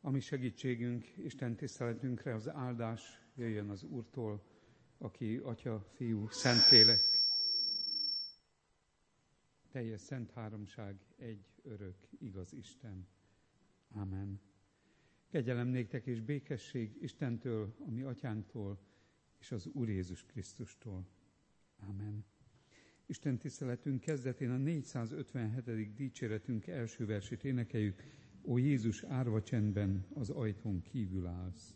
A mi segítségünk, Isten tiszteletünkre az áldás jöjjön az Úrtól, aki Atya, Fiú, Szentlélek, teljes szent háromság, egy örök, igaz Isten. Amen. Kegyelem néktek és békesség Istentől, a mi Atyánktól, és az Úr Jézus Krisztustól. Amen. Isten tiszteletünk kezdetén a 457. dicséretünk első versét énekeljük. Ó Jézus, árva csendben az ajtón kívül állsz.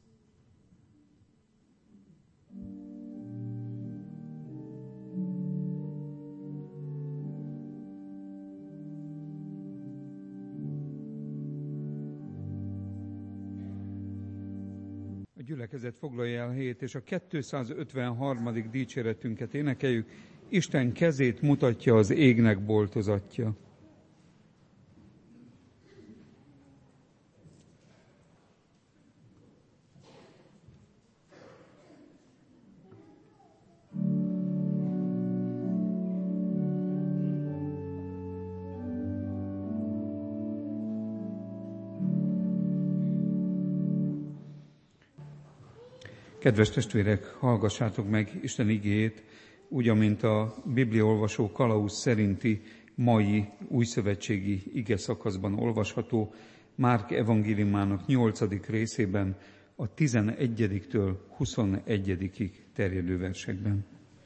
A gyülekezet foglalja el helyét, és a 253. dicséretünket énekeljük. Isten kezét mutatja az égnek boltozatja. Kedves testvérek, hallgassátok meg Isten igéjét, úgy, amint a bibliaolvasó kalauz szerinti mai újszövetségi ige szakaszban olvasható, Márk evangéliumának 8. részében, a 11-től 21-ig terjedő versekben.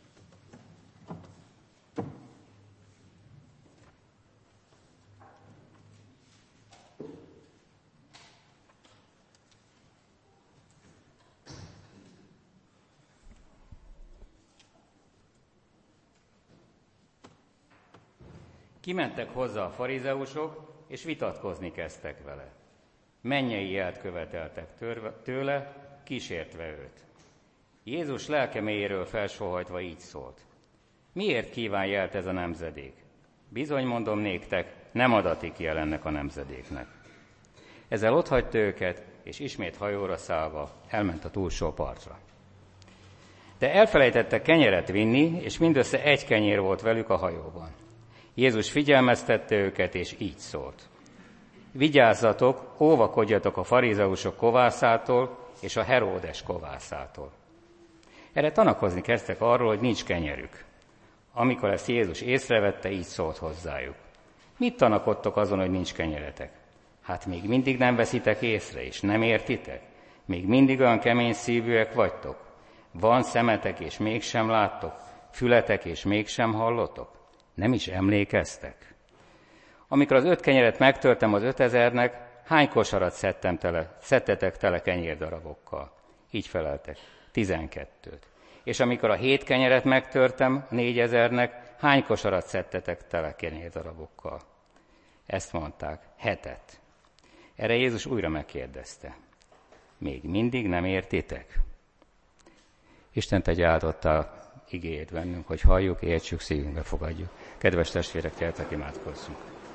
Kimentek hozzá a farizeusok, és vitatkozni kezdtek vele. Mennyei jelt követeltek tőle, kísértve őt. Jézus lelke mélyéről felsóhajtva így szólt. Miért kíván jelt ez a nemzedék? Bizony mondom néktek, nem adatik jel ennek a nemzedéknek. Ezzel otthagyta őket, és ismét hajóra szállva elment a túlsó partra. De elfelejtettek kenyeret vinni, és mindössze egy kenyér volt velük a hajóban. Jézus figyelmeztette őket, és így szólt. Vigyázzatok, óvakodjatok a farizeusok kovászától és a Heródes kovászától. Erre tanakozni kezdtek arról, hogy nincs kenyerük. Amikor ezt Jézus észrevette, így szólt hozzájuk. Mit tanakodtok azon, hogy nincs kenyeretek? Hát még mindig nem veszitek észre, és nem értitek? Még mindig olyan kemény szívűek vagytok? Van szemetek, és mégsem láttok? Fületek, és mégsem hallotok? Nem is emlékeztek? Amikor az 5 kenyeret megtörtem az 5000-nek, hány kosarat szedtetek tele kenyérdarabokkal? Így feleltek, 12-t. És amikor a 7 kenyeret megtörtem 4000-nek, hány kosarat szedtetek tele kenyérdarabokkal? Ezt mondták, 7-et. Erre Jézus újra megkérdezte. Még mindig nem értitek? Isten tegye áldottá igéjét bennünk, hogy halljuk, értsük, szívünkbe fogadjuk. Kedves testvérek, gyertek, imádkozzunk.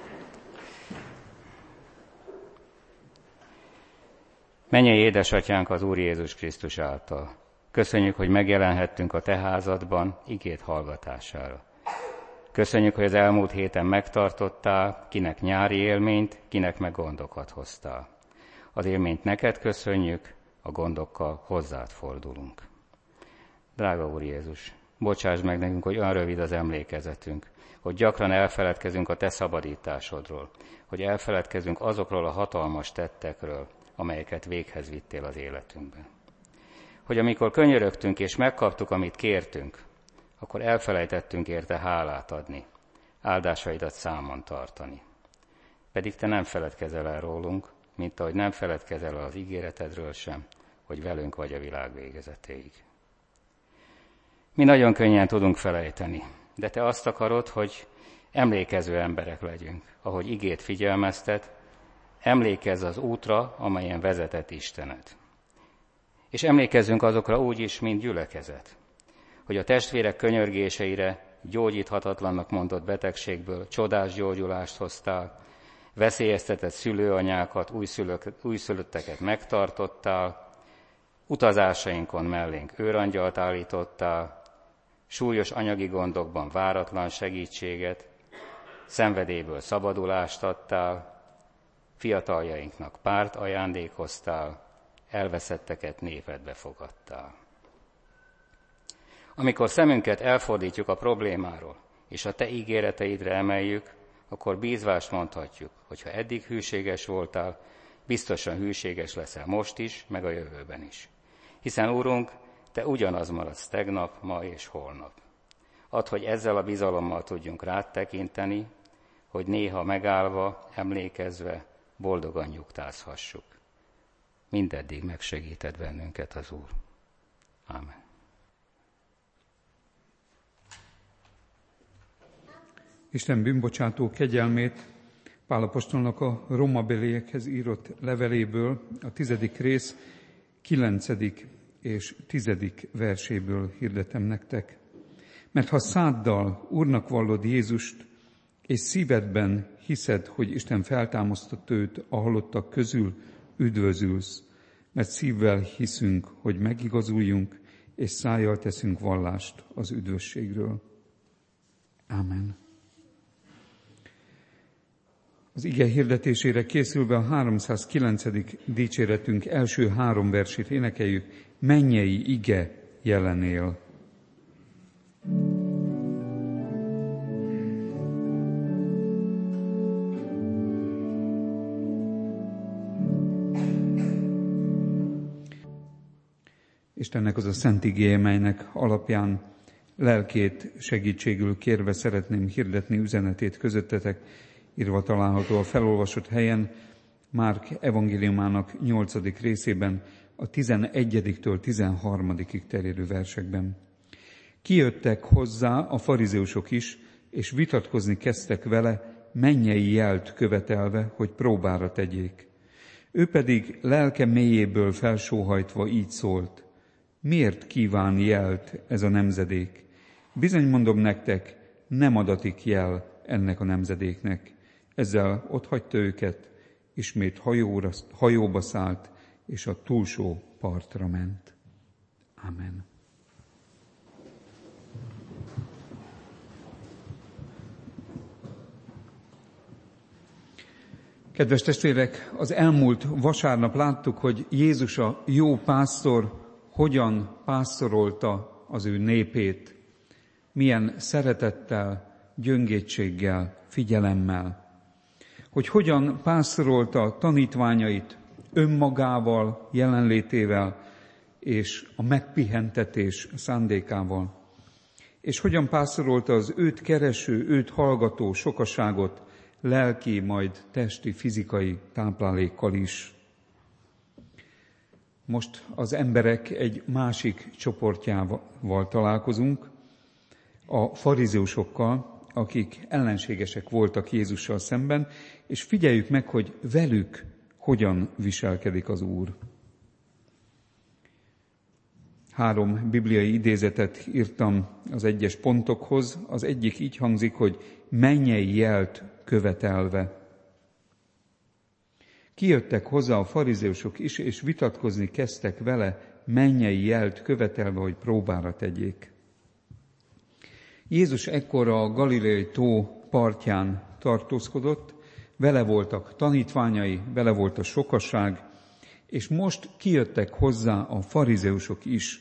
Mennyei édesatyánk az Úr Jézus Krisztus által. Köszönjük, hogy megjelenhettünk a te házadban igét hallgatására. Köszönjük, hogy az elmúlt héten megtartottál, kinek nyári élményt, kinek meg gondokat hoztál. Az élményt neked köszönjük, a gondokkal hozzád fordulunk. Drága Úr Jézus, bocsáss meg nekünk, hogy olyan rövid az emlékezetünk, hogy gyakran elfeledkezünk a te szabadításodról, hogy elfeledkezünk azokról a hatalmas tettekről, amelyeket véghez vittél az életünkben. Hogy amikor könyörögtünk és megkaptuk, amit kértünk, akkor elfelejtettünk érte hálát adni, áldásaidat számon tartani. Pedig te nem feledkezel el rólunk, mint ahogy nem feledkezel el az ígéretedről sem, hogy velünk vagy a világ végezetéig. Mi nagyon könnyen tudunk felejteni, de te azt akarod, hogy emlékező emberek legyünk, ahogy igét figyelmeztet, emlékezz az útra, amelyen vezetett Istened. És emlékezzünk azokra úgy is, mint gyülekezet, hogy a testvérek könyörgéseire gyógyíthatatlannak mondott betegségből csodás gyógyulást hoztál, veszélyeztetett szülőanyákat, újszülötteket megtartottál, utazásainkon mellénk őrangyalt állítottál, súlyos anyagi gondokban váratlan segítséget, szenvedélyből szabadulást adtál, fiataljainknak párt ajándékoztál, elveszetteket népedbe fogadtál. Amikor szemünket elfordítjuk a problémáról, és a te ígéreteidre emeljük, akkor bízvást mondhatjuk, hogy ha eddig hűséges voltál, biztosan hűséges leszel most is, meg a jövőben is. Hiszen, Úrunk, te ugyanaz maradsz tegnap, ma és holnap. Add, hogy ezzel a bizalommal tudjunk rád tekinteni, hogy néha megállva, emlékezve, boldogan nyugtázhassuk. Mindeddig megsegíted bennünket az Úr. Ámen. Isten bűnbocsátó kegyelmét Pál apostolnak a rómabeliekhez írott leveléből, a 10. rész 9. és 10. verséből hirdetem nektek. Mert ha száddal Úrnak vallod Jézust, és szívedben hiszed, hogy Isten feltámasztott őt a halottak közül, üdvözülsz, mert szívvel hiszünk, hogy megigazuljunk, és szájjal teszünk vallást az üdvösségről. Ámen. Az ige hirdetésére készülve a 309. dicséretünk első 3 versét énekeljük. Mennyei ige jelenél. Istennek az a szent igéje, melynek alapján lelkét segítségül kérve szeretném hirdetni üzenetét közöttetek, írva található a felolvasott helyen, Márk evangéliumának 8. részében, a 11-től 13. terjedő versekben. Kijöttek hozzá a farizeusok is, és vitatkozni kezdtek vele, mennyei jelt követelve, hogy próbára tegyék. Ő pedig lelke mélyéből felsóhajtva így szólt: miért kíván jelt ez a nemzedék? Bizony mondom nektek, nem adatik jel ennek a nemzedéknek. Ezzel otthagyta őket, ismét hajóba szállt, és a túlsó partra ment. Amen. Kedves testvérek, az elmúlt vasárnap láttuk, hogy Jézus a jó pásztor hogyan pásztorolta az ő népét, milyen szeretettel, gyöngétséggel, figyelemmel, hogy hogyan pásztorolta tanítványait önmagával, jelenlétével és a megpihentetés szándékával, és hogyan pásztorolta az őt kereső, őt hallgató sokaságot lelki, majd testi, fizikai táplálékkal is. Most az emberek egy másik csoportjával találkozunk, a farizeusokkal, akik ellenségesek voltak Jézussal szemben, és figyeljük meg, hogy velük hogyan viselkedik az Úr. 3 bibliai idézetet írtam az egyes pontokhoz. Az egyik így hangzik, hogy mennyei jelt követelve. Kijöttek hozzá a farizeusok is, és vitatkozni kezdtek vele, mennyei jelt követelve, hogy próbára tegyék. Jézus ekkor a Galileai tó partján tartózkodott, vele voltak tanítványai, vele volt a sokaság, és most kijöttek hozzá a farizeusok is.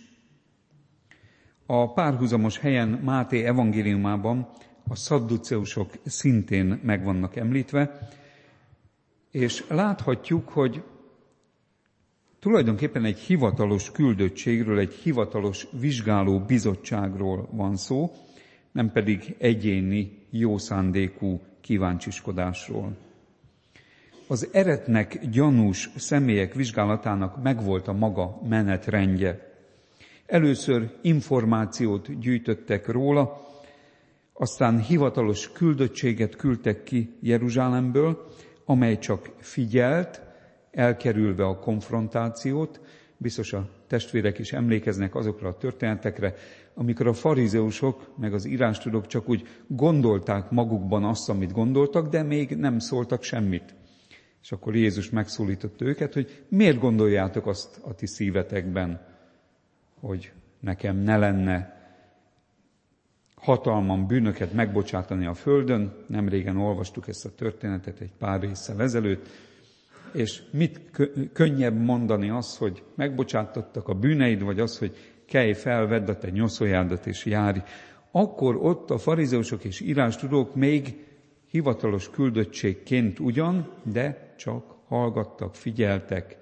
A párhuzamos helyen Máté evangéliumában a szadduceusok szintén meg vannak említve, és láthatjuk, hogy tulajdonképpen egy hivatalos küldöttségről, egy hivatalos vizsgáló bizottságról van szó, nem pedig egyéni, jó szándékú kíváncsiskodásról. Az eretnek gyanús személyek vizsgálatának megvolt a maga menetrendje. Először információt gyűjtöttek róla, aztán hivatalos küldöttséget küldtek ki Jeruzsálemből, amely csak figyelt, elkerülve a konfrontációt. Biztos a testvérek is emlékeznek azokra a történetekre, amikor a farizeusok, meg az írástudók csak úgy gondolták magukban azt, amit gondoltak, de még nem szóltak semmit. És akkor Jézus megszólította őket, hogy miért gondoljátok azt a ti szívetekben, hogy nekem ne lenne hatalmam bűnöket megbocsátani a földön. Nemrégen olvastuk ezt a történetet egy pár résszel ezelőtt. és mit könnyebb mondani az, hogy megbocsátottak a bűneid, vagy az, hogy kelj fel, vedd a te nyoszoljádat és járj. Akkor ott a farizeusok és írástudók még hivatalos küldöttségként ugyan, de csak hallgattak, figyeltek,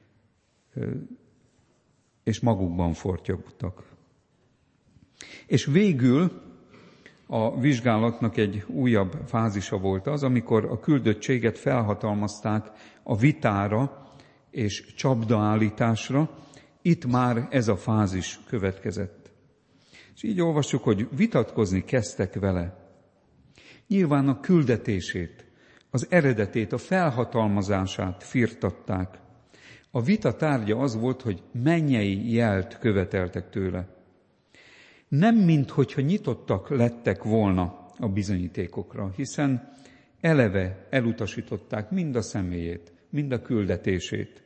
és magukban fortyogtak. És végül a vizsgálatnak egy újabb fázisa volt az, amikor a küldöttséget felhatalmazták a vitára és csapdaállításra. Itt már ez a fázis következett. És így olvassuk, hogy vitatkozni kezdtek vele. Nyilván a küldetését, az eredetét, a felhatalmazását firtatták. A vita tárgya az volt, hogy mennyei jelt követeltek tőle. Nem minthogyha nyitottak lettek volna a bizonyítékokra, hiszen eleve elutasították mind a személyét, mind a küldetését.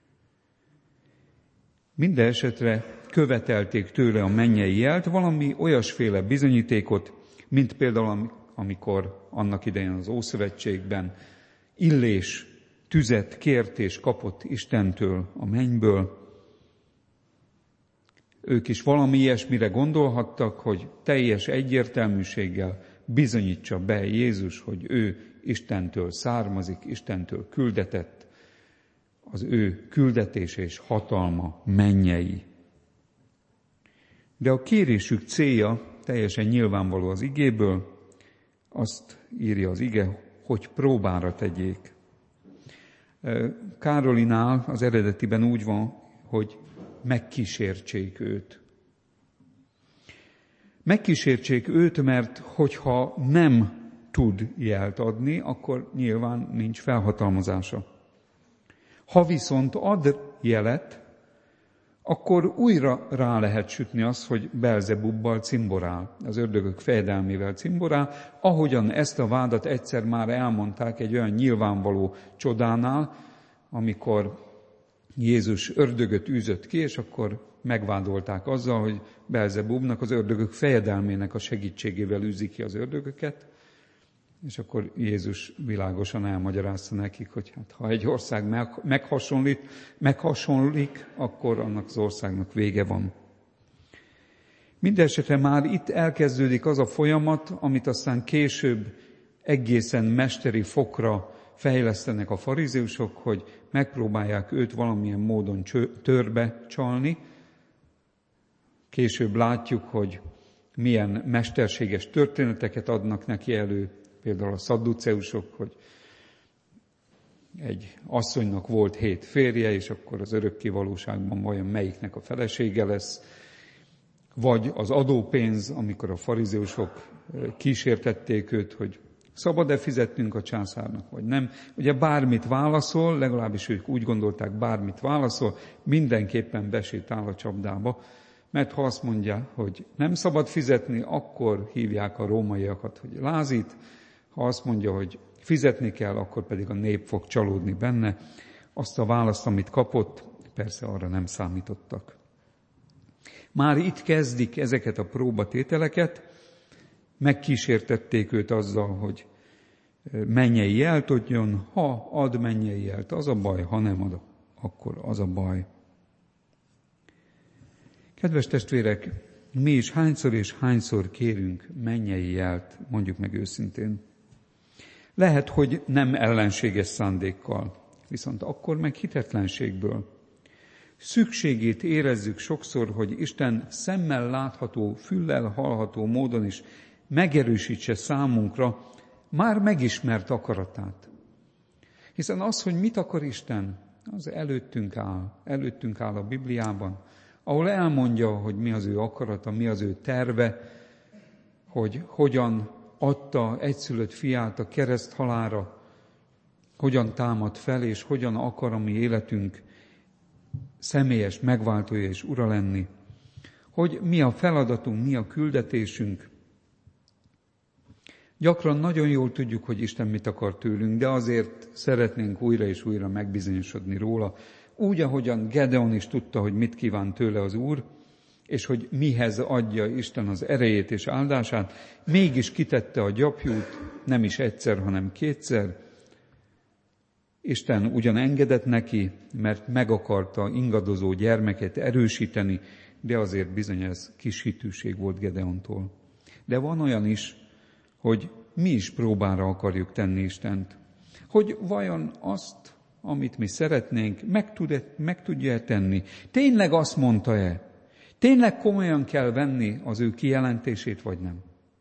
Minden esetre követelték tőle a mennyei jelt, valami olyasféle bizonyítékot, mint például amikor annak idején az Ószövetségben Illés tüzet kért és kapott Istentől a mennyből. Ők is valami ilyesmire gondolhattak, hogy teljes egyértelműséggel bizonyítsa be Jézus, hogy ő Istentől származik, Istentől küldetett, az ő küldetése és hatalma mennyei. De a kérésük célja teljesen nyilvánvaló az igéből, azt írja az ige, hogy próbára tegyék. Károlinál az eredetiben úgy van, hogy megkísértsék őt. Megkísértsék őt, mert hogyha nem tud jelt adni, akkor nyilván nincs felhatalmazása. Ha viszont ad jelet, akkor újra rá lehet sütni azt, hogy Belzebubbal cimborál, az ördögök fejedelmével cimborál, ahogyan ezt a vádat egyszer már elmondták egy olyan nyilvánvaló csodánál, amikor Jézus ördögöt űzött ki, és akkor megvádolták azzal, hogy Belzebubnak, az ördögök fejedelmének a segítségével űzi ki az ördögöket, és akkor Jézus világosan elmagyarázta nekik, hogy hát, ha egy ország meghasonlik, akkor annak az országnak vége van. Mindenesetre már itt elkezdődik az a folyamat, amit aztán később egészen mesteri fokra fejlesztenek a farizeusok, hogy megpróbálják őt valamilyen módon törbe csalni. Később látjuk, hogy milyen mesterséges történeteket adnak neki elő, például a szadduceusok, hogy egy asszonynak volt 7 férje, és akkor az örökké valóságban vajon melyiknek a felesége lesz, vagy az adópénz, amikor a farizeusok kísértették őt, hogy szabad-e fizetnünk a császárnak, vagy nem. Ugye bármit válaszol, legalábbis ők úgy gondolták, bármit válaszol, mindenképpen besétál a csapdába, mert ha azt mondja, hogy nem szabad fizetni, akkor hívják a rómaiakat, hogy lázít, ha azt mondja, hogy fizetni kell, akkor pedig a nép fog csalódni benne. Azt a választ, amit kapott, persze arra nem számítottak. Már itt kezdik ezeket a próbatételeket, megkísértették őt azzal, hogy mennyei jelt adjon, ha ad mennyei jelt, az a baj, ha nem ad, akkor az a baj. Kedves testvérek, mi is hányszor és hányszor kérünk mennyei jelt, mondjuk meg őszintén. Lehet, hogy nem ellenséges szándékkal, viszont akkor meg hitetlenségből. Szükségét érezzük sokszor, hogy Isten szemmel látható, füllel hallható módon is megerősítse számunkra már megismert akaratát. Hiszen az, hogy mit akar Isten, az előttünk áll a Bibliában, ahol elmondja, hogy mi az ő akarata, mi az ő terve, hogy hogyan adta egyszülött fiát a kereszt halálra, hogyan támad fel, és hogyan akar a mi életünk személyes megváltója és ura lenni, hogy mi a feladatunk, mi a küldetésünk. Gyakran nagyon jól tudjuk, hogy Isten mit akar tőlünk, de azért szeretnénk újra és újra megbizonyosodni róla, úgy, ahogyan Gedeon is tudta, hogy mit kíván tőle az Úr, és hogy mihez adja Isten az erejét és áldását, mégis kitette a gyapjút, nem is egyszer, hanem 2-szer, Isten ugyan engedett neki, mert meg akarta ingadozó gyermeket erősíteni, de azért bizony ez kis hitűség volt Gedeontól. De van olyan is, hogy mi is próbára akarjuk tenni Istent. Hogy vajon azt, amit mi szeretnénk, meg tudja tenni? Tényleg azt mondta-e? Tényleg komolyan kell venni az ő kijelentését, vagy nem?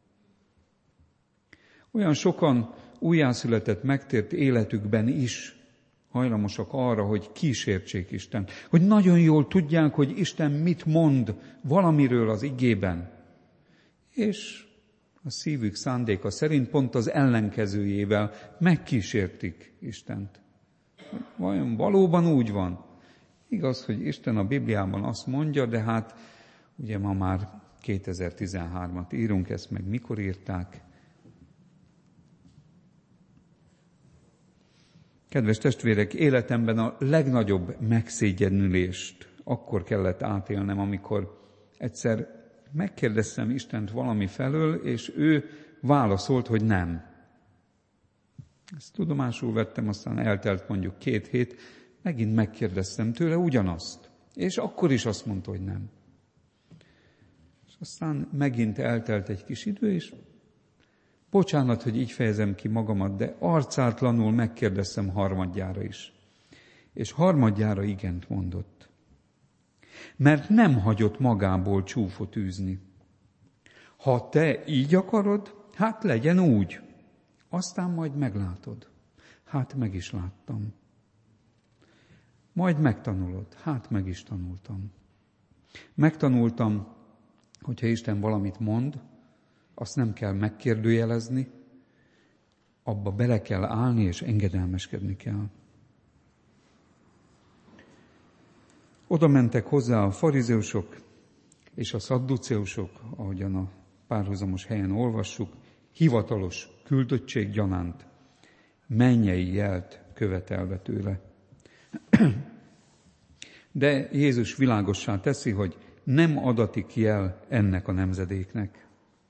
Olyan sokan újjászületett, megtért életükben is hajlamosak arra, hogy kísértsék Istent. Hogy nagyon jól tudják, hogy Isten mit mond valamiről az igében. És a szívük szándéka szerint pont az ellenkezőjével megkísértik Istent. Vajon valóban úgy van? Igaz, hogy Isten a Bibliában azt mondja, de hát ugye ma már 2013-at írunk, ezt meg mikor írták? Kedves testvérek, életemben a legnagyobb megszégyenülést akkor kellett átélnem, amikor egyszer megkérdeztem Istent valami felől, és ő válaszolt, hogy nem. Ezt tudomásul vettem, aztán eltelt mondjuk 2 hét, megint megkérdeztem tőle ugyanazt. És akkor is azt mondta, hogy nem. És aztán megint eltelt egy kis idő, és bocsánat, hogy így fejezem ki magamat, de arcátlanul megkérdeztem harmadjára is. És harmadjára igent mondott. Mert nem hagyott magából csúfot űzni. Ha te így akarod, hát legyen úgy. Aztán majd meglátod. Hát meg is láttam. Majd megtanulod. Hát meg is tanultam. Megtanultam, hogyha Isten valamit mond, azt nem kell megkérdőjelezni, abba bele kell állni és engedelmeskedni kell. Oda mentek hozzá a farizeusok és a szadduceusok, ahogyan a párhuzamos helyen olvassuk, hivatalos küldöttség gyanánt, mennyei jelt követelve tőle. De Jézus világossá teszi, hogy nem adatik jel ennek a nemzedéknek.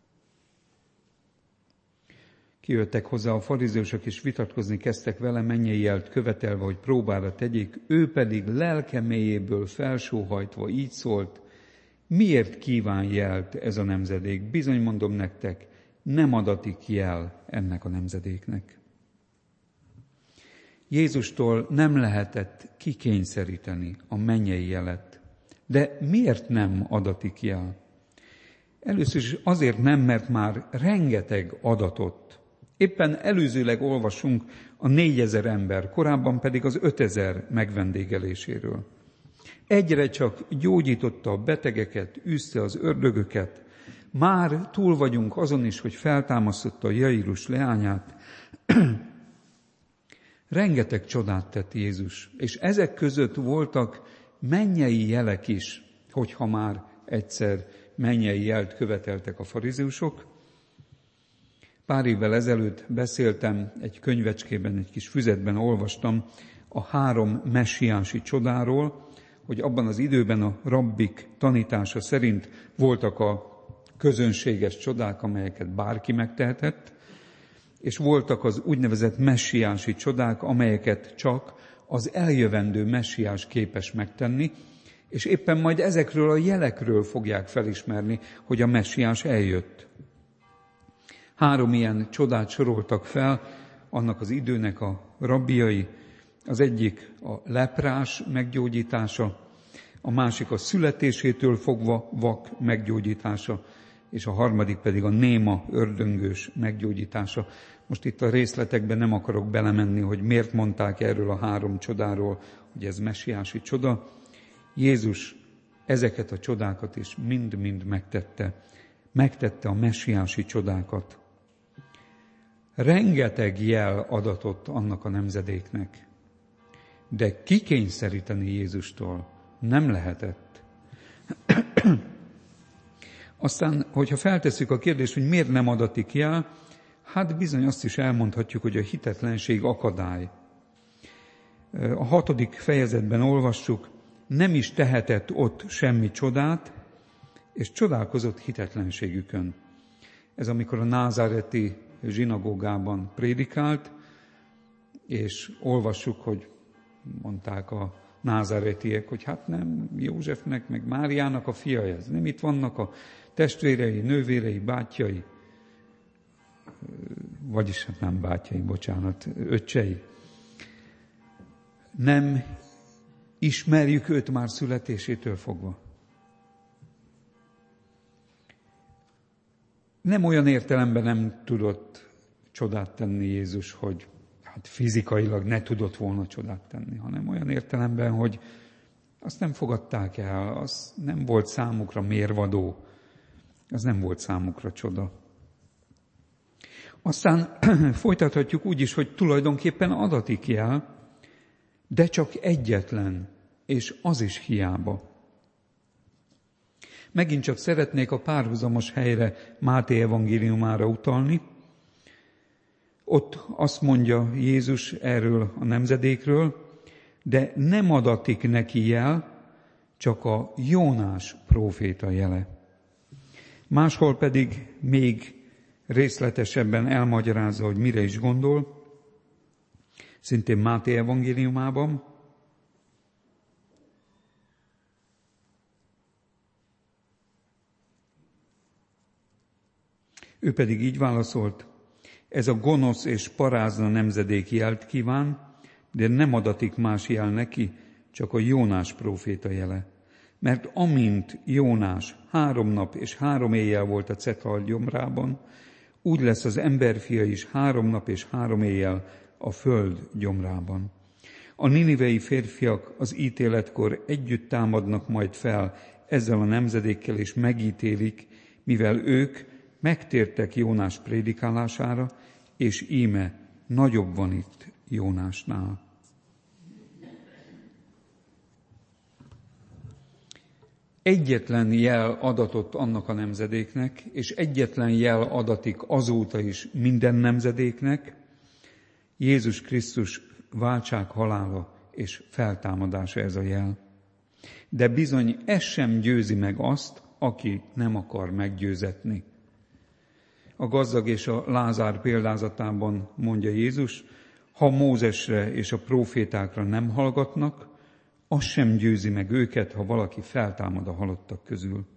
Kijöttek hozzá a farizeusok, és vitatkozni kezdtek vele, mennyei jelt követelve, hogy próbára tegyék, ő pedig lelke mélyéből felsóhajtva így szólt, miért kíván jelt ez a nemzedék? Bizony mondom nektek, nem adatik jel ennek a nemzedéknek. Jézustól nem lehetett kikényszeríteni a mennyei jelet. De miért nem adatik jel? Először is azért nem, mert már rengeteg adatot. Éppen előzőleg olvasunk a 4000 ember, korábban pedig az 5000 megvendégeléséről. Egyre csak gyógyította a betegeket, űzte az ördögöket. Már túl vagyunk azon is, hogy feltámasztotta Jairus leányát. Rengeteg csodát tett Jézus, és ezek között voltak mennyei jelek is, hogyha már egyszer mennyei jelt követeltek a farizeusok. Pár évvel ezelőtt beszéltem egy könyvecskében, egy kis füzetben olvastam a 3 messiási csodáról, hogy abban az időben a rabbik tanítása szerint voltak a közönséges csodák, amelyeket bárki megtehetett, és voltak az úgynevezett messiási csodák, amelyeket csak az eljövendő messiás képes megtenni, és éppen majd ezekről a jelekről fogják felismerni, hogy a messiás eljött. 3 ilyen csodát soroltak fel annak az időnek a rabbiai. Az egyik a leprás meggyógyítása, a másik a születésétől fogva vak meggyógyítása, és a harmadik pedig a néma ördöngős meggyógyítása. Most itt a részletekben nem akarok belemenni, hogy miért mondták erről a 3 csodáról, hogy ez messiási csoda. Jézus ezeket a csodákat is mind-mind megtette. Megtette a messiási csodákat. Rengeteg jel adatott annak a nemzedéknek, de kikényszeríteni Jézustól nem lehetett. Aztán, hogyha feltesszük a kérdést, hogy miért nem adatik jel, hát bizony azt is elmondhatjuk, hogy a hitetlenség akadály. A 6. fejezetben olvassuk, nem is tehetett ott semmi csodát, és csodálkozott hitetlenségükön. Ez amikor a názáreti zsinagógában prédikált, és olvassuk, hogy mondták a názáretiek, hogy hát nem Józsefnek, meg Máriának a fia ez. Nem itt vannak a testvérei, nővérei, bátyjai, vagyis hát nem bátyjai, bocsánat, öccsei. Nem ismerjük őt már születésétől fogva. Nem olyan értelemben nem tudott csodát tenni Jézus, hogy hát fizikailag ne tudott volna csodát tenni, hanem olyan értelemben, hogy azt nem fogadták el, az nem volt számukra mérvadó, az nem volt számukra csoda. Aztán folytathatjuk úgy is, hogy tulajdonképpen adatik jel, de csak egyetlen, és az is hiába. Megint csak szeretnék a párhuzamos helyre, Máté evangéliumára utalni. Ott azt mondja Jézus erről a nemzedékről, de nem adatik neki jel, csak a Jónás próféta jele. Máshol pedig még részletesebben elmagyarázza, hogy mire is gondol, szintén Máté evangéliumában. Ő pedig így válaszolt, ez a gonosz és parázna nemzedék jelt kíván, de nem adatik más jel neki, csak a Jónás próféta jele. Mert amint Jónás 3 nap és 3 éjjel volt a cetlal gyomrában, úgy lesz az emberfia is 3 nap és 3 éjjel a föld gyomrában. A ninivei férfiak az ítéletkor együtt támadnak majd fel ezzel a nemzedékkel, és megítélik, mivel ők megtértek Jónás prédikálására, és íme nagyobb van itt Jónásnál. Egyetlen jel adatott annak a nemzedéknek, és egyetlen jel adatik azóta is minden nemzedéknek, Jézus Krisztus váltság, halála és feltámadása ez a jel. De bizony ez sem győzi meg azt, aki nem akar meggyőzetni. A gazdag és a Lázár példázatában mondja Jézus, ha Mózesre és a prófétákra nem hallgatnak, az sem győzi meg őket, ha valaki feltámad a halottak közül.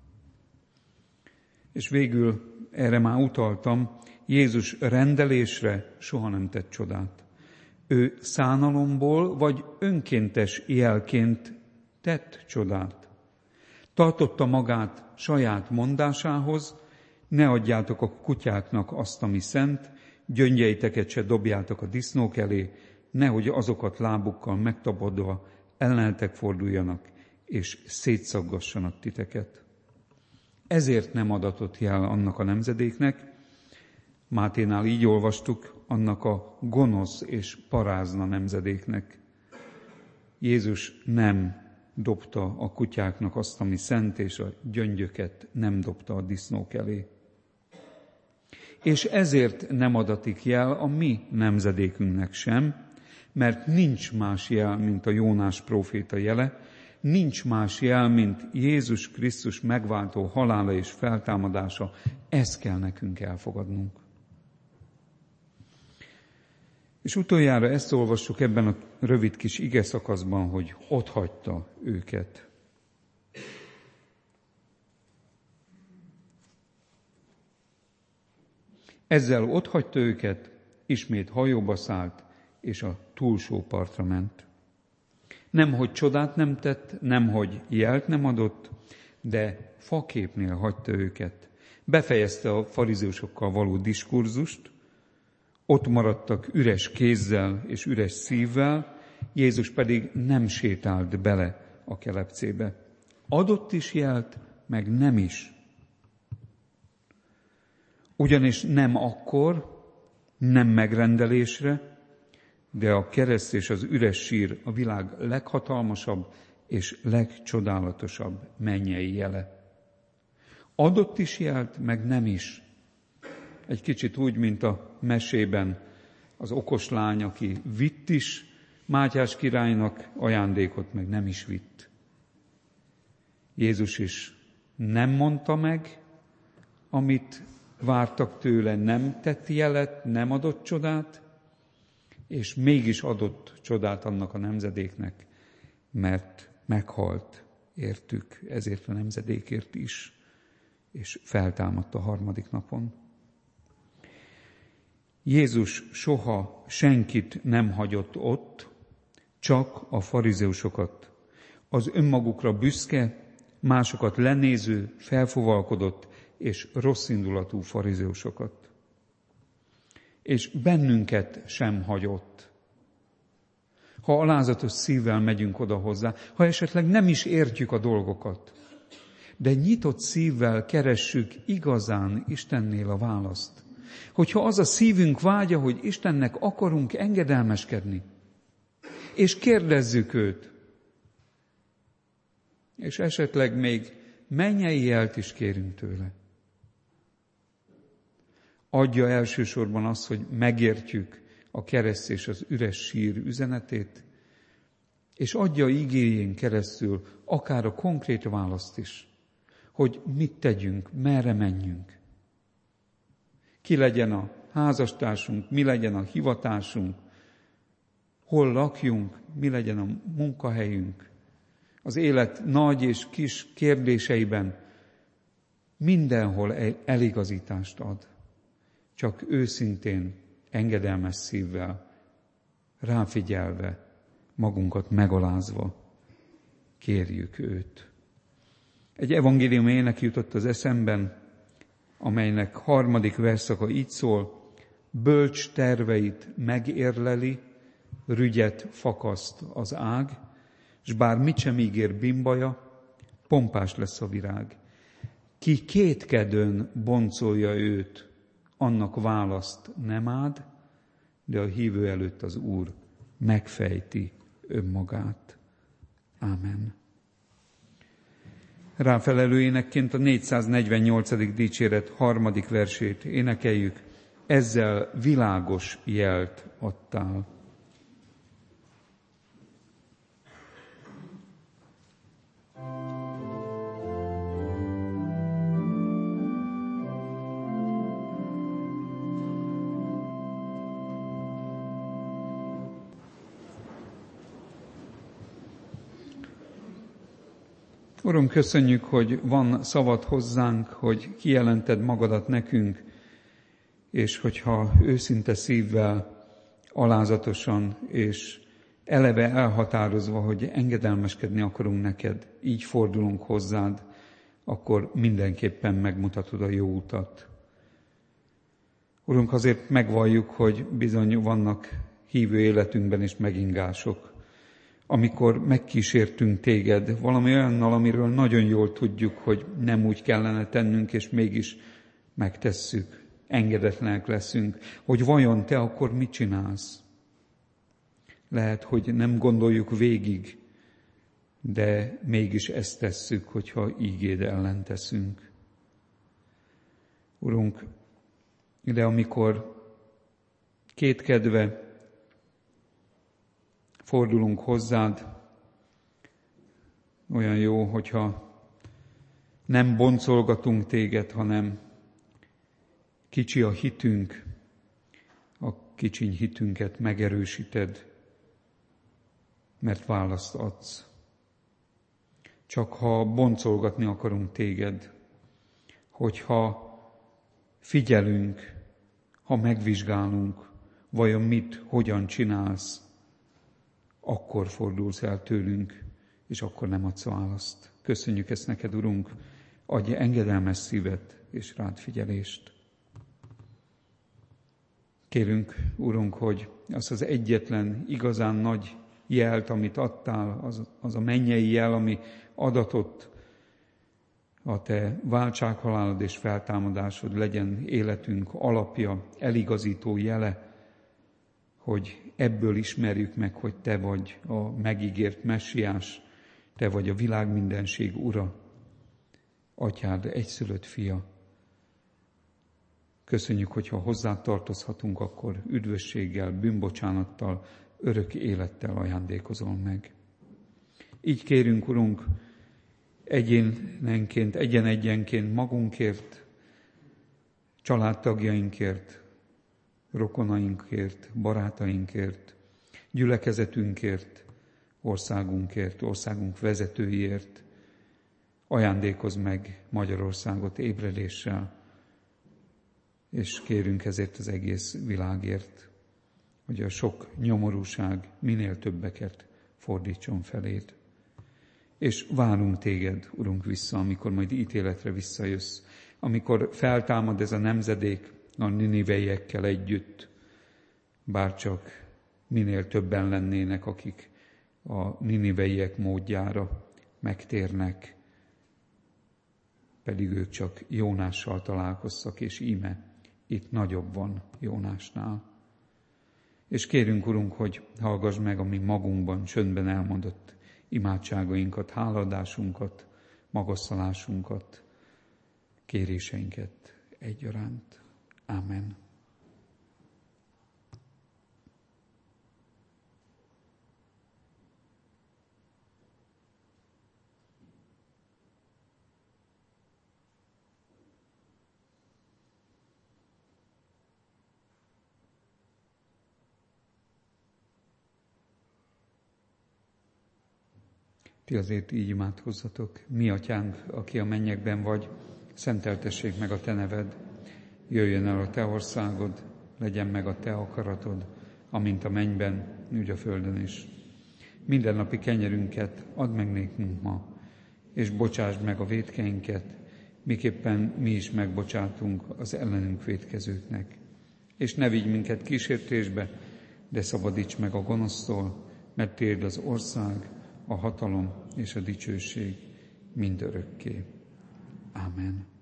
És végül, erre már utaltam, Jézus rendelésre soha nem tett csodát. Ő szánalomból vagy önkéntes jelként tett csodát. Tartotta magát saját mondásához, ne adjátok a kutyáknak azt, ami szent, gyöngyeiteket se dobjátok a disznók elé, nehogy azokat lábukkal megtapadva ellenetek forduljanak, és szétszaggassanak titeket. Ezért nem adatott jel annak a nemzedéknek, Máténál így olvastuk, annak a gonosz és parázna nemzedéknek. Jézus nem dobta a kutyáknak azt, ami szent, és a gyöngyöket nem dobta a disznók elé. És ezért nem adatik jel a mi nemzedékünknek sem, mert nincs más jel, mint a Jónás próféta jele, nincs más jel, mint Jézus Krisztus megváltó halála és feltámadása, ezt kell nekünk elfogadnunk. És utoljára ezt olvassuk ebben a rövid kis ige szakaszban, hogy otthagyta őket. Ezzel otthagyta őket, ismét hajóba szállt, és a túlsó partra ment. Nemhogy csodát nem tett, nemhogy jelt nem adott, de faképnél hagyta őket. Befejezte a farizeusokkal való diskurzust, ott maradtak üres kézzel és üres szívvel, Jézus pedig nem sétált bele a kelepcébe. Adott is jelt, meg nem is. Ugyanis nem akkor, nem megrendelésre, de a kereszt és az üres sír a világ leghatalmasabb és legcsodálatosabb mennyei jele. Adott is jelt, meg nem is. Egy kicsit úgy, mint a mesében az okos lány, aki vitt is Mátyás királynak ajándékot, meg nem is vitt. Jézus is nem mondta meg, amit vártak tőle, nem tett jelet, nem adott csodát, és mégis adott csodát annak a nemzedéknek, mert meghalt értük, ezért a nemzedékért is, és feltámadt a harmadik napon. Jézus soha senkit nem hagyott ott, csak a farizeusokat. Az önmagukra büszke, másokat lenéző, felfuvalkodott és rosszindulatú farizeusokat. És bennünket sem hagyott. Ha alázatos szívvel megyünk oda hozzá, ha esetleg nem is értjük a dolgokat, de nyitott szívvel keressük igazán Istennél a választ. Hogyha az a szívünk vágya, hogy Istennek akarunk engedelmeskedni, és kérdezzük őt, és esetleg még mennyei jelt is kérünk tőle. Adja elsősorban azt, hogy megértjük a kereszt és az üres sír üzenetét, és adja igéjén keresztül akár a konkrét választ is, hogy mit tegyünk, merre menjünk. Ki legyen a házastársunk, mi legyen a hivatásunk, hol lakjunk, mi legyen a munkahelyünk. Az élet nagy és kis kérdéseiben mindenhol eligazítást ad. Csak őszintén, engedelmes szívvel, ráfigyelve, magunkat megalázva kérjük őt. Egy evangélium ének jutott az eszemben, amelynek 3. versszaka így szól: bölcs terveit megérleli, rügyet fakaszt az ág, s bár mit sem ígér bimbaja, pompás lesz a virág. Ki kétkedőn boncolja őt, annak választ nem ád, de a hívő előtt az Úr megfejti önmagát. Ámen. Ráfelelő énekként a 448. dicséret 3. versét énekeljük. Ezzel világos jelt adtál. Uram, köszönjük, hogy van szavad hozzánk, hogy kijelented magadat nekünk, és hogyha őszinte szívvel, alázatosan és eleve elhatározva, hogy engedelmeskedni akarunk neked, így fordulunk hozzád, akkor mindenképpen megmutatod a jó utat. Urunk, azért megvalljuk, hogy bizony vannak hívő életünkben is megingások, amikor megkísértünk téged valami olyannal, amiről nagyon jól tudjuk, hogy nem úgy kellene tennünk, és mégis megtesszük, engedetlenek leszünk, hogy vajon te akkor mit csinálsz. Lehet, hogy nem gondoljuk végig, de mégis ezt tesszük, hogyha ígéd ellen teszünk. Urunk, de amikor kétkedve fordulunk hozzád, olyan jó, hogyha nem boncolgatunk téged, hanem kicsi a hitünk, a kicsiny hitünket megerősíted, mert választ adsz. Csak ha boncolgatni akarunk téged, hogyha figyelünk, ha megvizsgálunk, vajon mit, hogyan csinálsz, akkor fordulsz el tőlünk, és akkor nem adsz választ. Köszönjük ezt neked, Urunk, adj engedelmes szívet és rád figyelést. Kérünk, Urunk, hogy azt az egyetlen, igazán nagy jelt, amit adtál, az a mennyei jel, ami adatott, a te váltsághalálod és feltámadásod legyen életünk alapja, eligazító jele, hogy ebből ismerjük meg, hogy te vagy a megígért messiás, te vagy a világ mindenség ura, atyád egyszülött fia. Köszönjük, hogyha hozzád tartozhatunk, akkor üdvösséggel, bűnbocsánattal, örök élettel ajándékozol meg. Így kérünk, Urunk, egyénenként, egyen-egyenként magunkért, családtagjainkért, rokonainkért, barátainkért, gyülekezetünkért, országunkért, országunk vezetőiért. Ajándékozz meg Magyarországot ébredéssel, és kérünk ezért az egész világért, hogy a sok nyomorúság minél többeket fordítson feléd. És várunk téged, Urunk, vissza, amikor majd ítéletre visszajössz, amikor feltámad ez a nemzedék a niniveiekkel együtt, bárcsak minél többen lennének, akik a niniveiek módjára megtérnek, pedig ők csak Jónással találkoztak, és íme, itt nagyobb van Jónásnál. És kérünk, Urunk, hogy hallgass meg a mi magunkban, csöndben elmondott imádságainkat, háladásunkat, magasztalásunkat, kéréseinket egyaránt. Ámen. Ti azért így imádkozzatok. Mi, Atyánk, aki a mennyekben vagy, szenteltessék meg a Te neved. Jöjjön el a Te országod, legyen meg a Te akaratod, amint a mennyben, úgy a földön is. Mindennapi kenyerünket add meg nékünk ma, és bocsásd meg a vétkeinket, miképpen mi is megbocsátunk az ellenünk vétkezőknek. És ne vigy minket kísértésbe, de szabadíts meg a gonosztól, mert Tiéd az ország, a hatalom és a dicsőség mindörökké. Ámen.